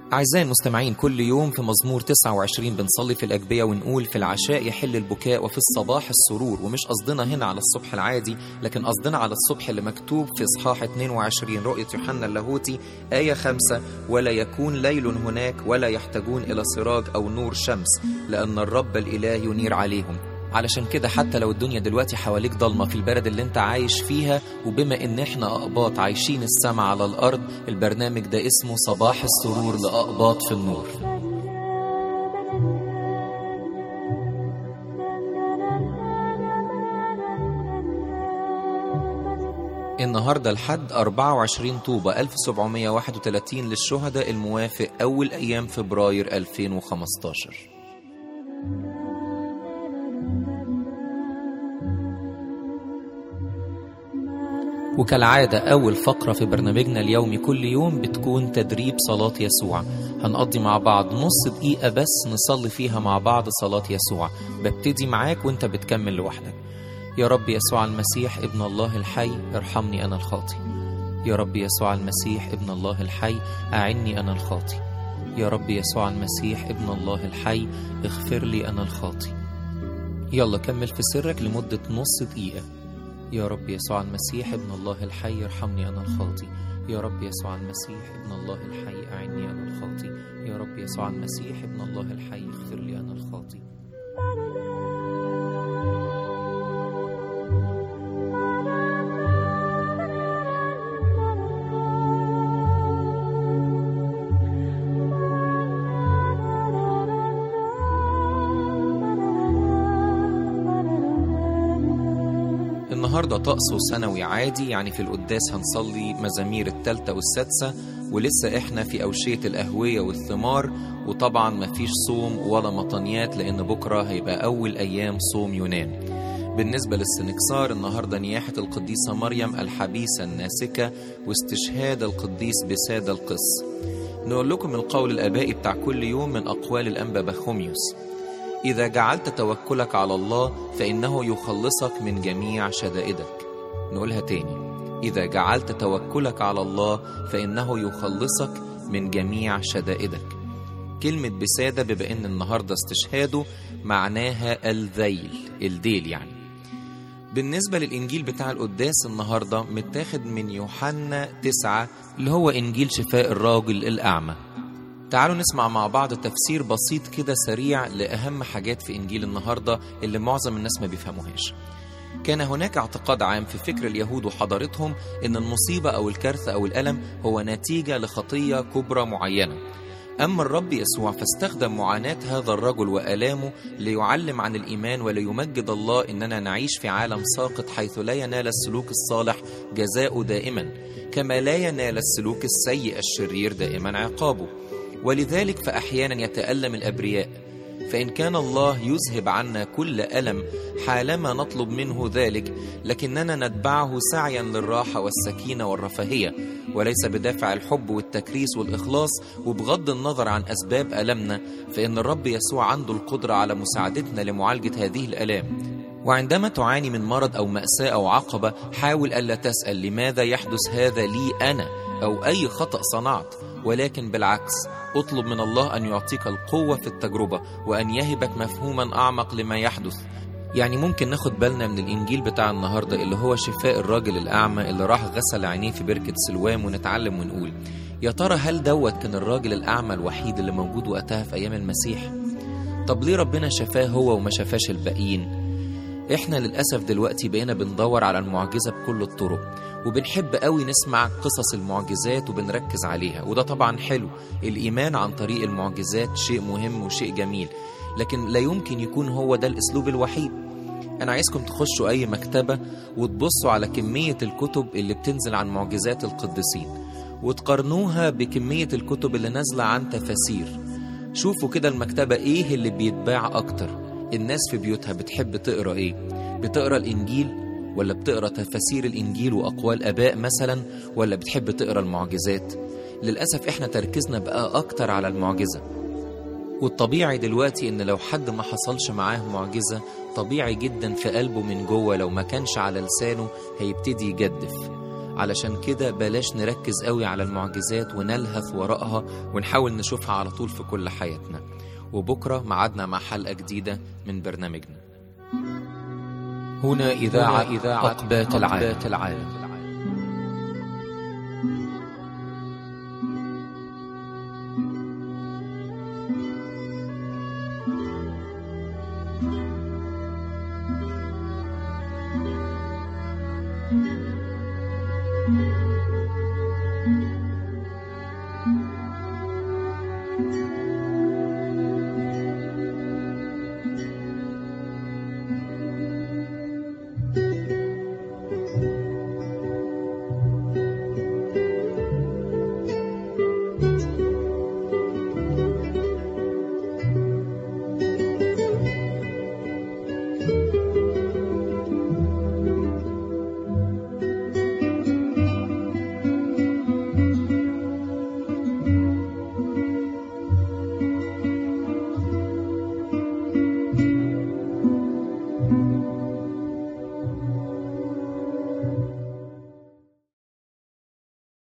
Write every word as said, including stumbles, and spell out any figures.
أعزائي المستمعين، كل يوم في مزمور تسعة وعشرين بنصلي في الأجبية ونقول في العشاء يحل البكاء وفي الصباح السرور. ومش قصدنا هنا على الصبح العادي، لكن قصدنا على الصبح اللي مكتوب في إصحاح اثنين وعشرين رؤية يوحنا اللاهوتي آية خمسة: ولا يكون ليل هناك ولا يحتاجون إلى سراج أو نور شمس، لأن الرب الإله ينير عليهم. علشان كده حتى لو الدنيا دلوقتي حواليك ضلمة في البلد اللي انت عايش فيها، وبما ان احنا أقباط عايشين السماء على الأرض، البرنامج ده اسمه صباح السرور لأقباط في النور. النهاردة الحد أربعة وعشرين طوبة ألف وسبعمائة وواحد وثلاثين للشهداء، الموافق أول أيام فبراير ألفين وخمستاشر. وكالعادة أول فقرة في برنامجنا اليومي كل يوم بتكون تدريب صلاة يسوع. هنقضي مع بعض نص دقيقة بس نصلي فيها مع بعض صلاة يسوع. ببتدي معاك وانت بتكمل لوحدك. يا رب يسوع المسيح ابن الله الحي، ارحمني أنا الخاطي. يا رب يسوع المسيح ابن الله الحي، أعني أنا الخاطي. يا رب يسوع المسيح ابن الله الحي، اغفر لي أنا الخاطي. يلا كمل في سرك لمدة نص دقيقة. يا رب يسوع المسيح ابن الله الحي، ارحمني أنا الخاطي. يا رب يسوع المسيح ابن الله الحي، أعني أنا الخاطي. يا رب يسوع المسيح ابن الله الحي، اغفر لي أنا الخاطي. النهاردة طقسه سنوي عادي، يعني في القداس هنصلي مزامير التالتة والسادسة، ولسه احنا في أوشية القهوية والثمار، وطبعا مفيش صوم ولا مطنيات لأن بكرة هيبقى أول أيام صوم يونان. بالنسبة للسنكسار، النهاردة نياحة القديسة مريم الحبيسة الناسكة واستشهاد القديس بسادة القس. نقول لكم القول الآبائي بتاع كل يوم من أقوال الأنبا بخوميوس: إذا جعلت توكلك على الله فإنه يخلصك من جميع شدائدك. نقولها تاني: إذا جعلت توكلك على الله فإنه يخلصك من جميع شدائدك. كلمة بسادة بما إن النهاردة استشهاده معناها الذيل، الديل يعني. بالنسبة للإنجيل بتاع القداس النهاردة متاخد من يوحنا تسعة اللي هو إنجيل شفاء الراجل الأعمى. تعالوا نسمع مع بعض تفسير بسيط كده سريع لأهم حاجات في إنجيل النهاردة اللي معظم الناس ما بيفهموهاش. كان هناك اعتقاد عام في فكر اليهود وحضارتهم إن المصيبة أو الكارثة أو الألم هو نتيجة لخطية كبرى معينة. أما الرب يسوع فاستخدم معاناة هذا الرجل وآلامه ليعلم عن الإيمان وليمجد الله إننا نعيش في عالم ساقط حيث لا ينال السلوك الصالح جزاؤه دائما، كما لا ينال السلوك السيء الشرير دائما عقابه. ولذلك فأحيانا يتألم الأبرياء، فإن كان الله يذهب عنا كل ألم حالما نطلب منه ذلك، لكننا نتبعه سعيا للراحة والسكينة والرفاهية، وليس بدافع الحب والتكريس والإخلاص وبغض النظر عن أسباب ألمنا، فإن الرب يسوع عنده القدرة على مساعدتنا لمعالجة هذه الألام. وعندما تعاني من مرض أو مأساة أو عقبة، حاول ألا تسأل لماذا يحدث هذا لي أنا أو أي خطأ صنعت، ولكن بالعكس اطلب من الله أن يعطيك القوة في التجربة وأن يهبك مفهوما أعمق لما يحدث. يعني ممكن ناخد بالنا من الإنجيل بتاع النهاردة اللي هو شفاء الراجل الأعمى اللي راح غسل عينيه في بركة سلوام، ونتعلم ونقول: يا ترى هل دوت كان الراجل الأعمى الوحيد اللي موجود وقتها في أيام المسيح؟ طب ليه ربنا شفاه هو وما شفاش الباقيين؟ احنا للأسف دلوقتي بقينا بندور على المعجزة بكل الطرق، وبنحب قوي نسمع قصص المعجزات وبنركز عليها، وده طبعا حلو. الإيمان عن طريق المعجزات شيء مهم وشيء جميل، لكن لا يمكن يكون هو ده الأسلوب الوحيد. أنا عايزكم تخشوا أي مكتبة وتبصوا على كمية الكتب اللي بتنزل عن معجزات القديسين وتقارنوها بكمية الكتب اللي نازلة عن تفاسير. شوفوا كده المكتبة إيه اللي بيتباع أكتر. الناس في بيوتها بتحب تقرأ إيه؟ بتقرأ الإنجيل ولا بتقرأ تفاسير الإنجيل وأقوال آباء مثلا، ولا بتحب تقرأ المعجزات؟ للأسف إحنا تركيزنا بقى أكتر على المعجزة. والطبيعي دلوقتي إن لو حد ما حصلش معاه معجزة، طبيعي جدا في قلبه من جوه لو ما كانش على لسانه هيبتدي يجدف. علشان كده بلاش نركز قوي على المعجزات ونلهف وراءها ونحاول نشوفها على طول في كل حياتنا. وبكرة معادنا مع حلقة جديدة من برنامجنا. هنا إذاعة إذاعة أقبات العالم. thank you